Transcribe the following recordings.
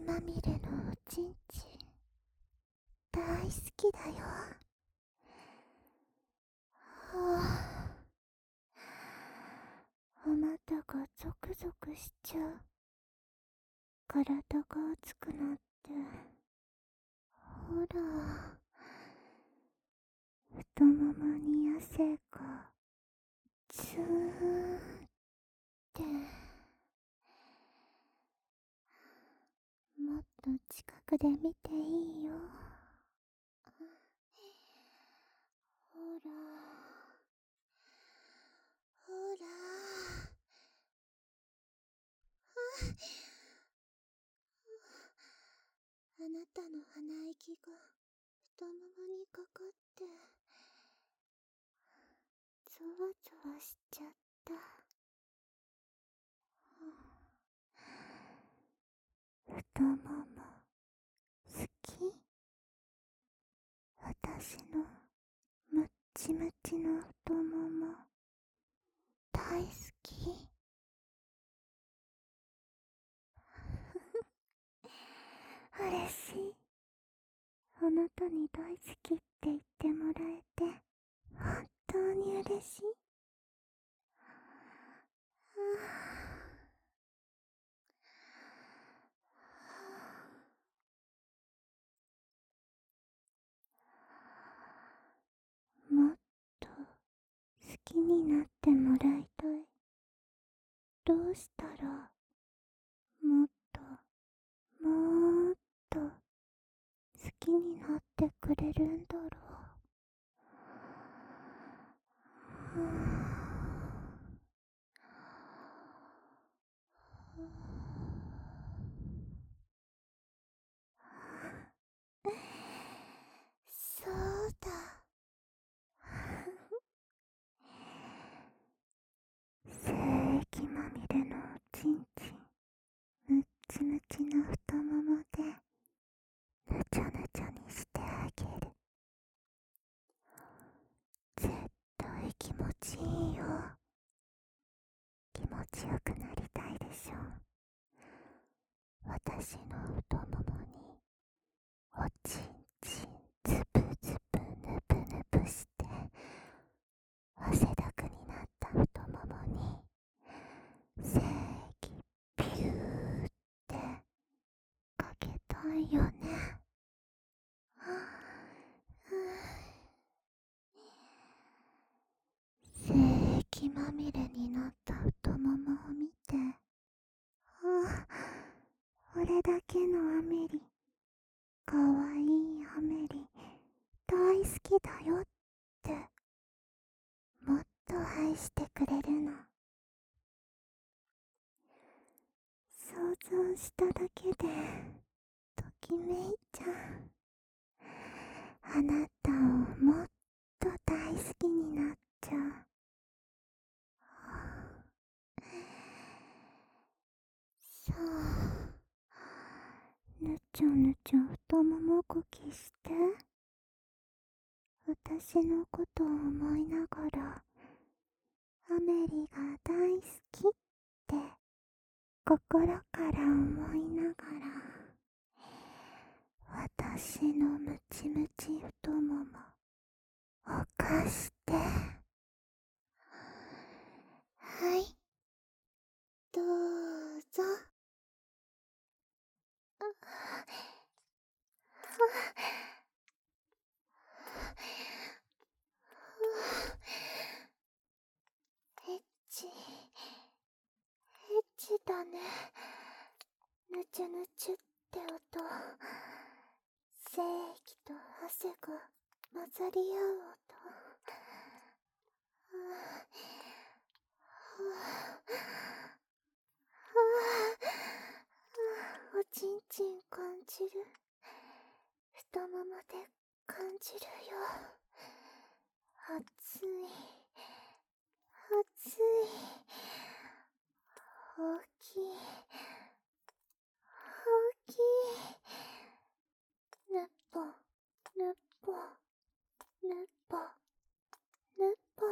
まみれのおちんちん大好きだよ。はあ、お股がゾクゾクしちゃう。体が熱くなって、ほら太ももに汗がツーってもっと近くで見ていいよ。ほらほら、あなたの鼻息が太ももにかかってゾワゾワしちゃった。太もも好き？私のムッチムチの太もも大好き？嬉しい。あなたに大好きって言ってもらえて本当に嬉しい。もっと好きになってもらいたい。どうしたらもっともっと好きになってくれるんだろう。そうだ。精液まみれのおちんちん、ムッチムチの太ももでぬちょぬちょにしてあげる。絶対気持ちいいよ。気持ちよくなりたいでしょ。私の太ももにおちんちんズブズブヌブヌブして汗だくになった太ももに精液ピューってかけたいよね。精液まみれになった太ももを見て、俺だけのアメリ、かわいいアメリ大好きだよってもっと愛してくれるの。想像しただけでときめいちゃう。あなたをもっと大好きになっちゃう。さあ、ぬちょぬちょ太ももこきして。私のことを思いながらアメリが大好きって心から思いながら私のムチムチ太ももを貸して。はい、どうぞ。エッチエッチだね。ぬちゅぬちゅって音、精液と汗が混ざり合う音。おちんちん感じる。太ももで感じるよ。熱い熱い。大きい大きい。ぬっぽぬっぽぬっぽぬっぽ。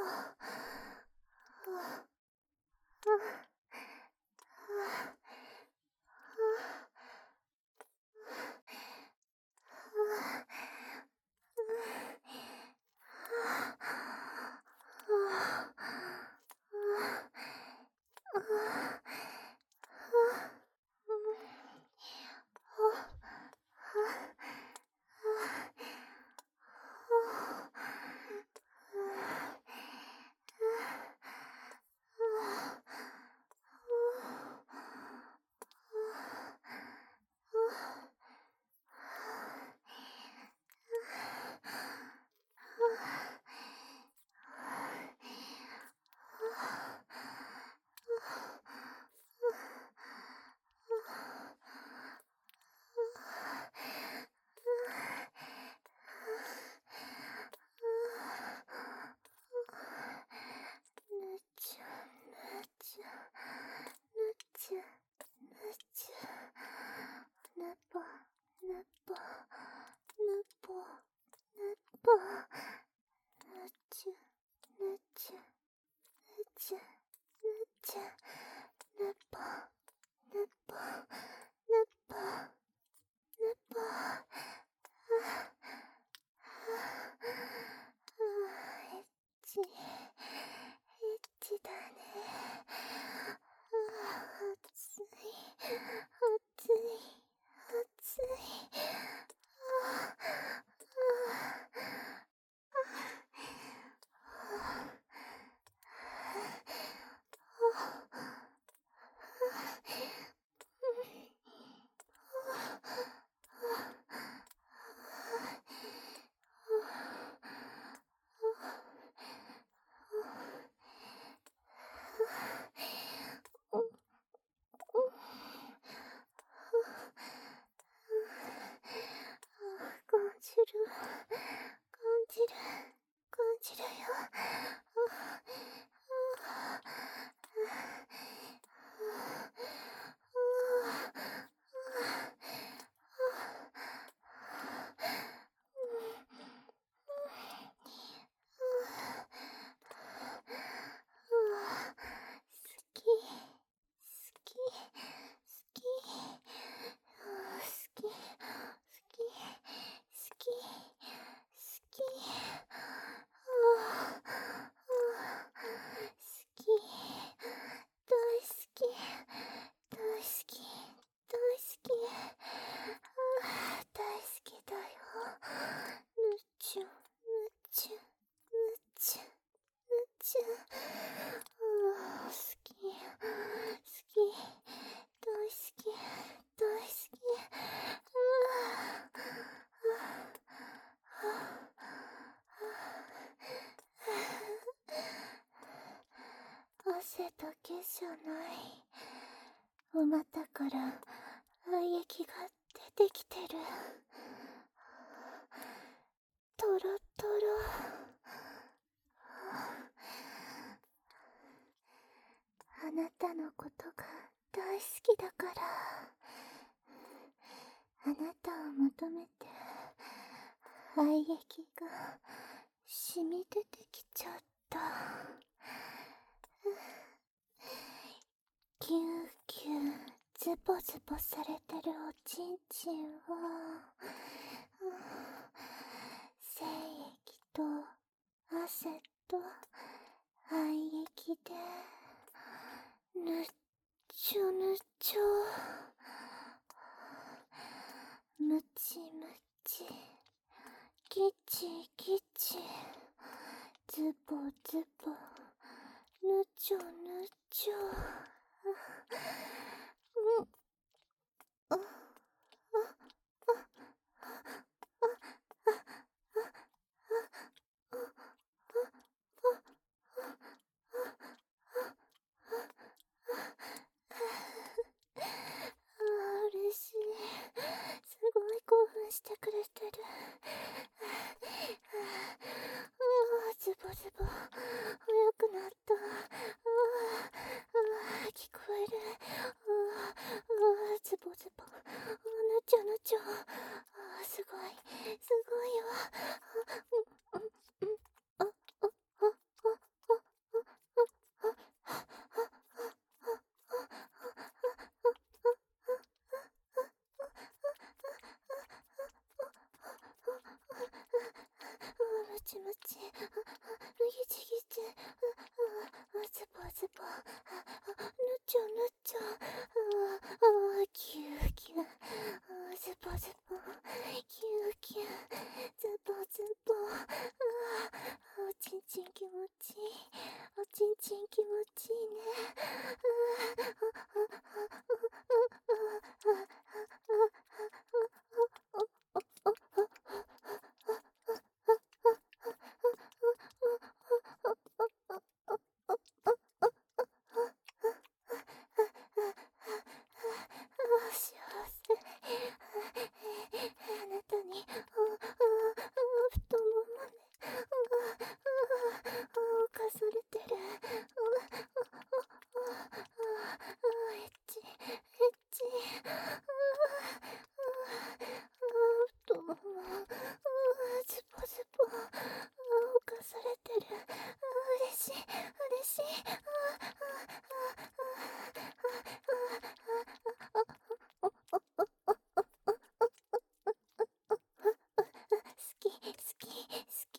シュ。好き、好き、大好き、大好き。汗だけじゃない。お股から愛液が出てきてる。トロトロ。あなたのことが大好きだから。あなたを求めて愛液が染み出てきちゃった。キューキューズボズボされてるおちんちんを精液と汗と愛液でぬっちょぬちょ、むちむち、ギチギチ、ズボズボ、ぬちょぬちょ。嬉しい。すごい興奮してくれてる。ズボズボ速くなった。聞こえる。ズボズボぬちょぬちょ。すごいすごいわ。むちむち、ぎちぎち、ズボズボ、ぬちょぬちょ、キューキュー、ズボズボ、キューキュー、ズボズボ、おちんちん気持ちいい、おちんちん気持ちいいね。幸せ。あなたに太ももね犯されてる。エッチエッチ。太ももズボズボ犯されてる。嬉しい嬉しい。好き好き好き。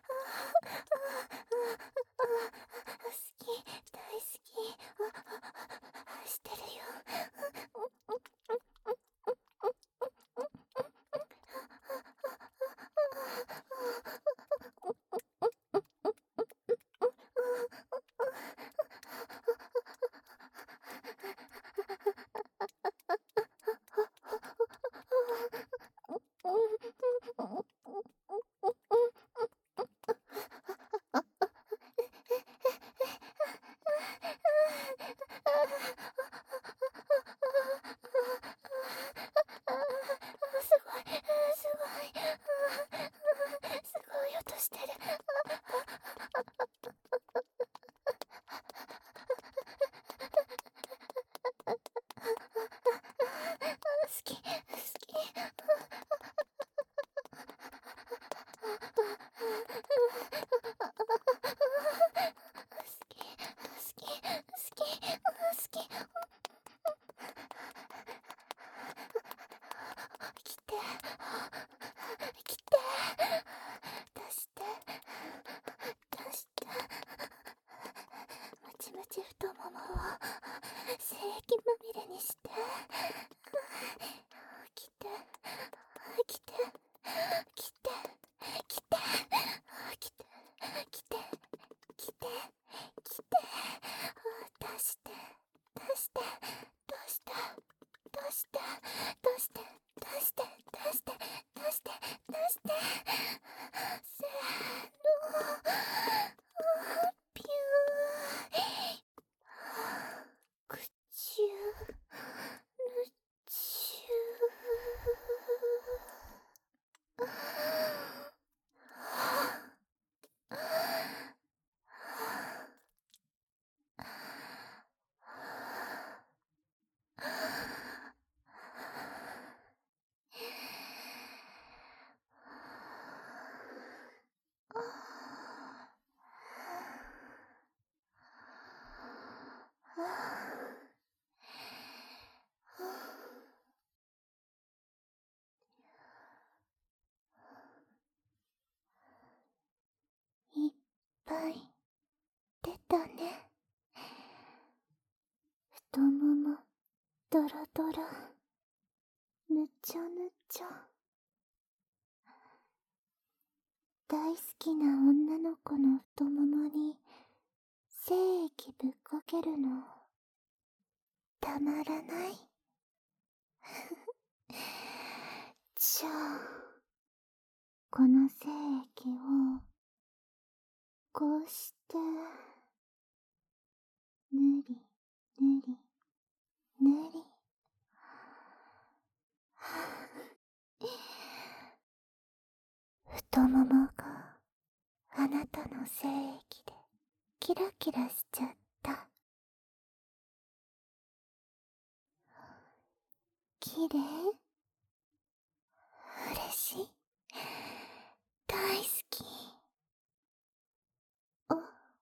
好き大好き。愛してるよ。すごいすごいすごい音してる。好き好き。来て来て、出して出して。ムチムチ太ももを精液まみれにして。来て来て来て来て来て来て来て。 せーの、ピュー、くちゅぬちゅいっぱい出たね。太ももドロドロ、ぬちょぬちょ。大好きな女の子の太ももに精液ぶっかけるのたまらない。じゃあこの精液をこうしてぬりぬりぬり、太ももがあなたの精液でキラキラしちゃった。きれい？嬉しい？大好き。あ、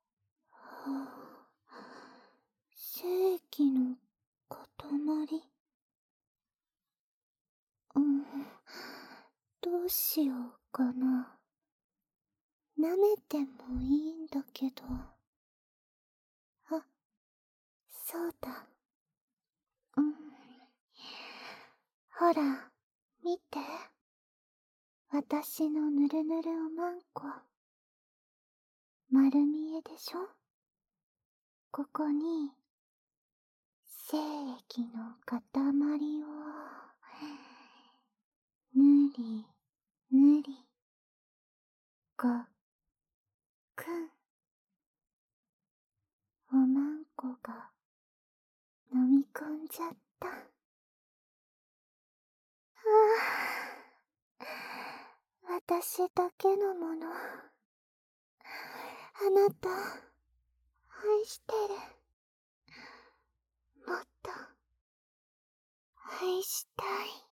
精液の塊。どうしようかな。舐めてもいいんだけど。あ、そうだ。ほら、見て。私のぬるぬるおまんこ。丸見えでしょ？ここに、精液の塊を、ぬり、ぬり、ごっくん。おまんこが、飲み込んじゃった。私だけのもの。あなた、愛してる。もっと、愛したい。